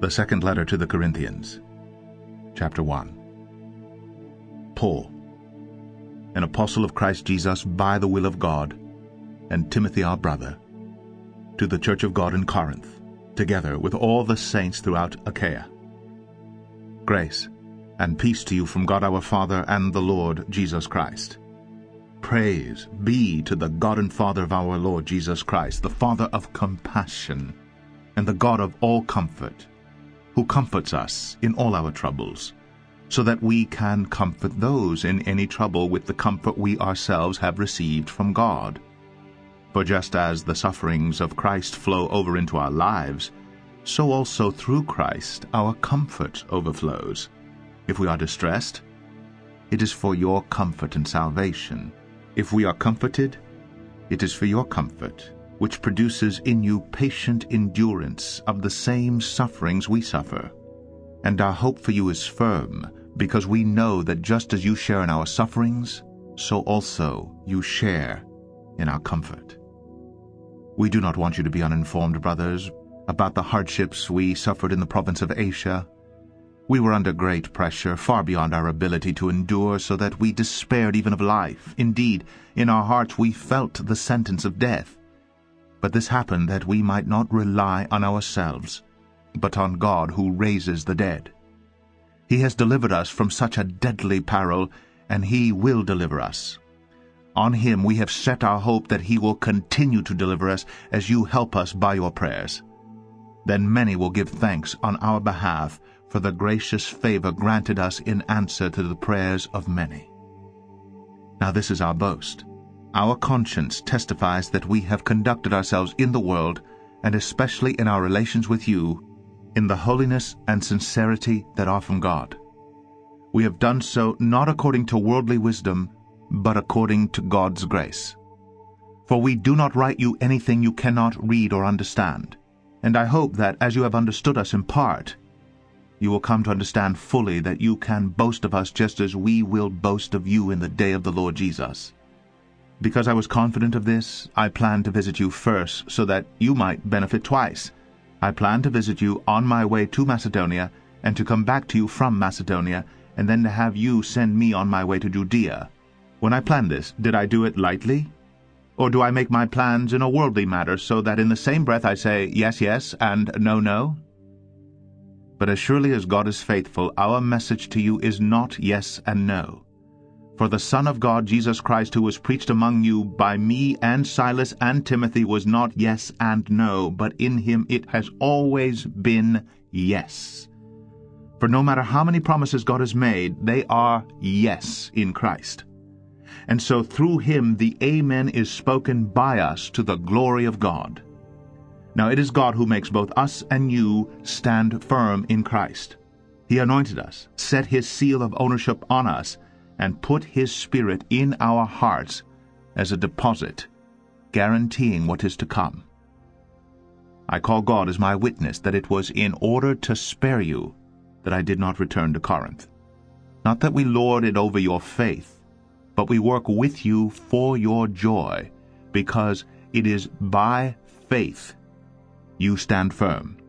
The second letter to the Corinthians, chapter 1. Paul, an apostle of Christ Jesus by the will of God, and Timothy our brother, to the church of God in Corinth, together with all the saints throughout Achaia. Grace and peace to you from God our Father and the Lord Jesus Christ. Praise be to the God and Father of our Lord Jesus Christ, the Father of compassion, and the God of all comfort, who comforts us in all our troubles, so that we can comfort those in any trouble with the comfort we ourselves have received from God. For just as the sufferings of Christ flow over into our lives, so also through Christ our comfort overflows. If we are distressed, it is for your comfort and salvation. If we are comforted, it is for your comfort, which produces in you patient endurance of the same sufferings we suffer. And our hope for you is firm, because we know that just as you share in our sufferings, so also you share in our comfort. We do not want you to be uninformed, brothers, about the hardships we suffered in the province of Asia. We were under great pressure, far beyond our ability to endure, so that we despaired even of life. Indeed, in our hearts we felt the sentence of death. But this happened that we might not rely on ourselves, but on God who raises the dead. He has delivered us from such a deadly peril, and He will deliver us. On Him we have set our hope that He will continue to deliver us as you help us by your prayers. Then many will give thanks on our behalf for the gracious favor granted us in answer to the prayers of many. Now this is our boast. Our conscience testifies that we have conducted ourselves in the world, and especially in our relations with you, in the holiness and sincerity that are from God. We have done so not according to worldly wisdom, but according to God's grace. For we do not write you anything you cannot read or understand, and I hope that as you have understood us in part, you will come to understand fully that you can boast of us just as we will boast of you in the day of the Lord Jesus. Because I was confident of this, I planned to visit you first, so that you might benefit twice. I planned to visit you on my way to Macedonia, and to come back to you from Macedonia, and then to have you send me on my way to Judea. When I planned this, did I do it lightly? Or do I make my plans in a worldly matter, so that in the same breath I say, yes, yes, and no, no? But as surely as God is faithful, our message to you is not yes and no. For the Son of God, Jesus Christ, who was preached among you by me and Silas and Timothy, was not yes and no, but in him it has always been yes. For no matter how many promises God has made, they are yes in Christ. And so through him the Amen is spoken by us to the glory of God. Now it is God who makes both us and you stand firm in Christ. He anointed us, set his seal of ownership on us, and put his Spirit in our hearts as a deposit, guaranteeing what is to come. I call God as my witness that it was in order to spare you that I did not return to Corinth. Not that we lord it over your faith, but we work with you for your joy, because it is by faith you stand firm.